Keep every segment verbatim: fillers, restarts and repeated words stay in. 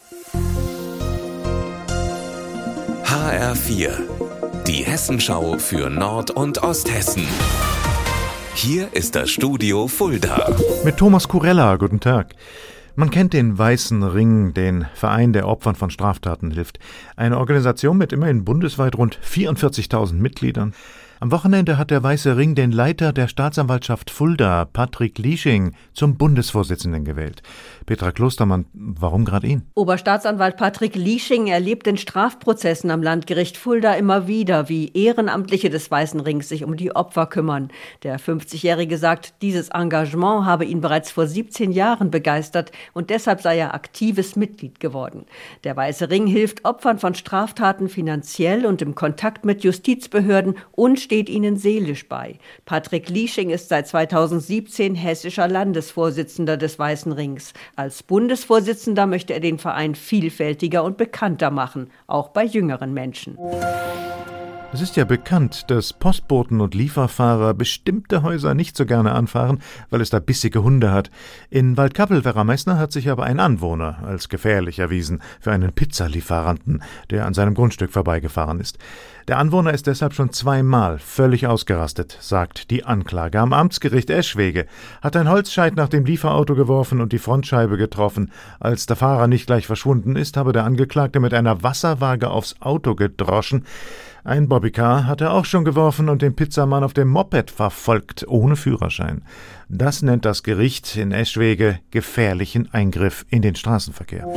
H R vier, die Hessenschau für Nord- und Osthessen. Hier ist das Studio Fulda. Mit Thomas Kurella, guten Tag. Man kennt den Weißen Ring, den Verein, der Opfern von Straftaten hilft. Eine Organisation mit immerhin bundesweit rund vierundvierzigtausend Mitgliedern. Am Wochenende hat der Weiße Ring den Leiter der Staatsanwaltschaft Fulda, Patrick Liesching, zum Bundesvorsitzenden gewählt. Petra Klostermann, warum gerade ihn? Oberstaatsanwalt Patrick Liesching erlebt in Strafprozessen am Landgericht Fulda immer wieder, wie Ehrenamtliche des Weißen Rings sich um die Opfer kümmern. Der fünfzigjährige sagt, dieses Engagement habe ihn bereits vor siebzehn Jahren begeistert und deshalb sei er aktives Mitglied geworden. Der Weiße Ring hilft Opfern von Straftaten finanziell und im Kontakt mit Justizbehörden und steht ihnen seelisch bei. Patrick Liesching ist seit zweitausendsiebzehn hessischer Landesvorsitzender des Weißen Rings. Als Bundesvorsitzender möchte er den Verein vielfältiger und bekannter machen, auch bei jüngeren Menschen. Es ist ja bekannt, dass Postboten und Lieferfahrer bestimmte Häuser nicht so gerne anfahren, weil es da bissige Hunde hat. In Waldkappel-Werra-Meißner hat sich aber ein Anwohner als gefährlich erwiesen für einen Pizzalieferanten, der an seinem Grundstück vorbeigefahren ist. Der Anwohner ist deshalb schon zweimal völlig ausgerastet, sagt die Anklage. Am Amtsgericht Eschwege hat ein Holzscheit nach dem Lieferauto geworfen und die Frontscheibe getroffen. Als der Fahrer nicht gleich verschwunden ist, habe der Angeklagte mit einer Wasserwaage aufs Auto gedroschen. Ein Bobbycar hat er auch schon geworfen und den Pizzamann auf dem Moped verfolgt, ohne Führerschein. Das nennt das Gericht in Eschwege gefährlichen Eingriff in den Straßenverkehr.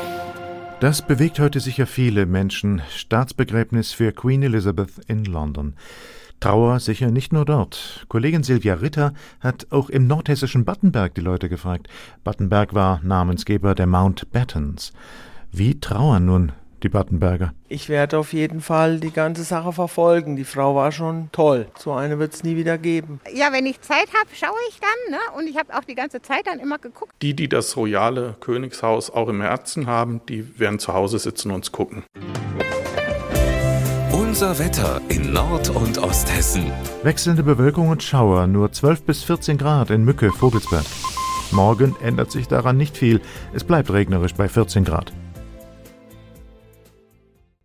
Das bewegt heute sicher viele Menschen. Staatsbegräbnis für Queen Elizabeth in London. Trauer sicher nicht nur dort. Kollegin Silvia Ritter hat auch im nordhessischen Battenberg die Leute gefragt. Battenberg war Namensgeber der Mountbattens. Wie trauern nun die Battenberger? Ich werde auf jeden Fall die ganze Sache verfolgen. Die Frau war schon toll. So eine wird es nie wieder geben. Ja, wenn ich Zeit habe, schaue ich dann. Ne? Und ich habe auch die ganze Zeit dann immer geguckt. Die, die das royale Königshaus auch im Herzen haben, die werden zu Hause sitzen und uns gucken. Unser Wetter in Nord- und Osthessen. Wechselnde Bewölkung und Schauer, nur zwölf bis vierzehn Grad in Mücke, Vogelsberg. Morgen ändert sich daran nicht viel. Es bleibt regnerisch bei vierzehn Grad.